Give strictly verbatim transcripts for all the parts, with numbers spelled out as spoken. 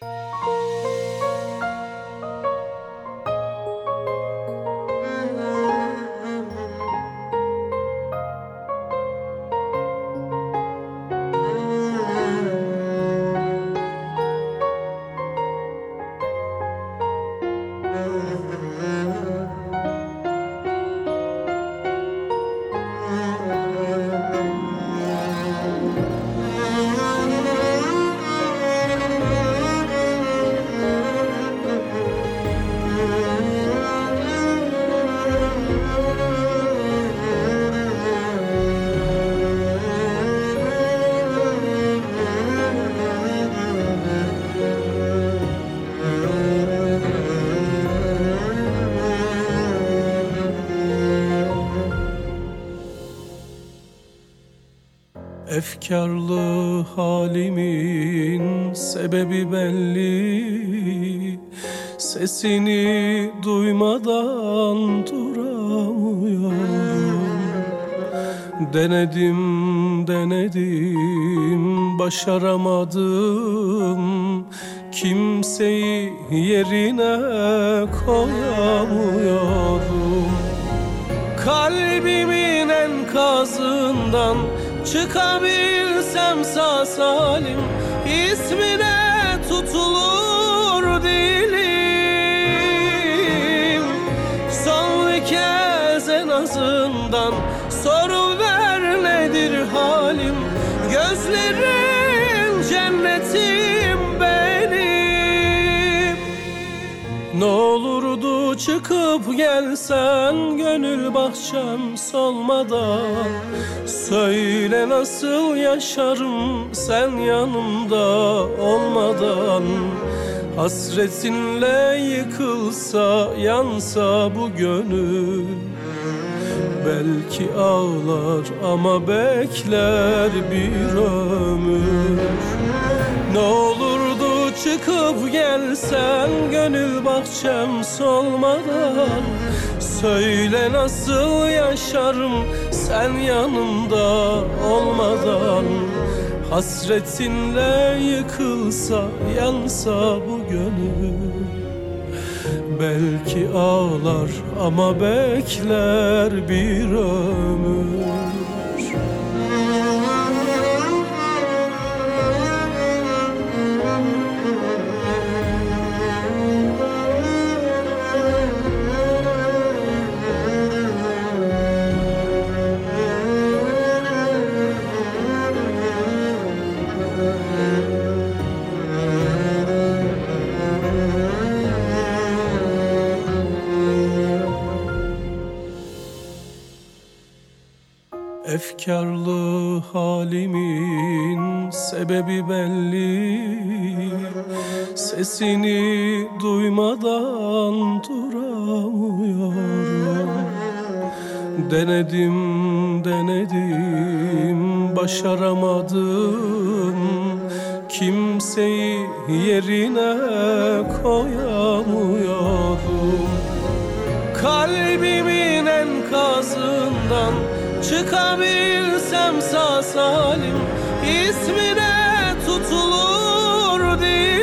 Efkarlı halimin sebebi belli, sesini duymadan duramıyorum. Denedim, denedim, başaramadım, kimseyi yerine koyamıyorum. Kalbimin enkazından çıkabilsem sağ salim, ismine tutulur dilim. Son bir kez en azından soruver nedir halim, gözlerin cennetim benim. Ne olurdu çıkıp gelsen gönül bahçem solmadan, söyle nasıl yaşarım sen yanımda olmadan. Hasretinle yıkılsa yansa bu gönül, belki ağlar ama bekler bir ömür. Ne olurdu çıkıp gelsen gönül bahçem solmadan, söyle nasıl yaşarım sen yanımda olmadan. Hasretinle yıkılsa yansa bu gönül, belki ağlar ama bekler bir ömür. Efkarlı halimin sebebi belli, sesini duymadan duramıyorum. Denedim, denedim, başaramadım, kimseyi yerine koyamıyorum. Kalbimin enkazından çıkabilsem sağ salim, ismine tutulur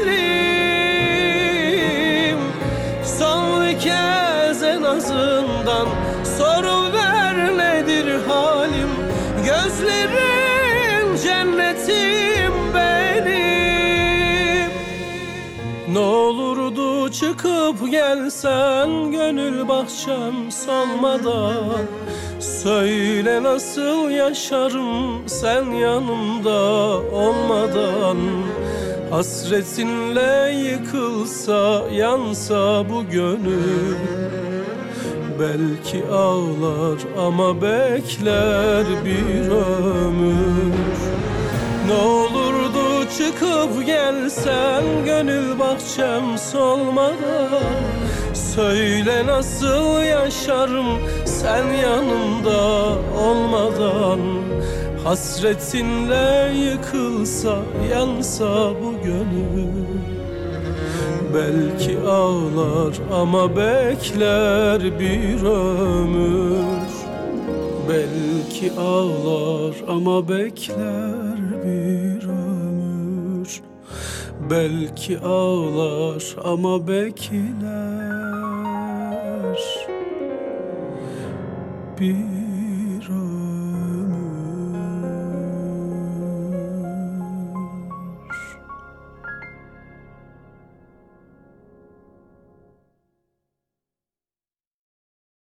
dilim. Son bir kez en azından soruver nedir halim, gözlerin cennetim benim. Ne olurdu çıkıp gelsen gönül bahçem solmadan, söyle nasıl yaşarım sen yanımda olmadan. Hasretinle yıkılsa yansa bu gönül, belki ağlar ama bekler bir ömür. Ne olurdu çıkıp gelsen gönül bahçem solmadan, söyle nasıl yaşarım sen yanımda olmadan. Hasretinle yıkılsa yansa bu gönül, belki ağlar ama bekler bir ömür. Belki ağlar ama bekler bir ömür. Belki ağlar ama bekler bir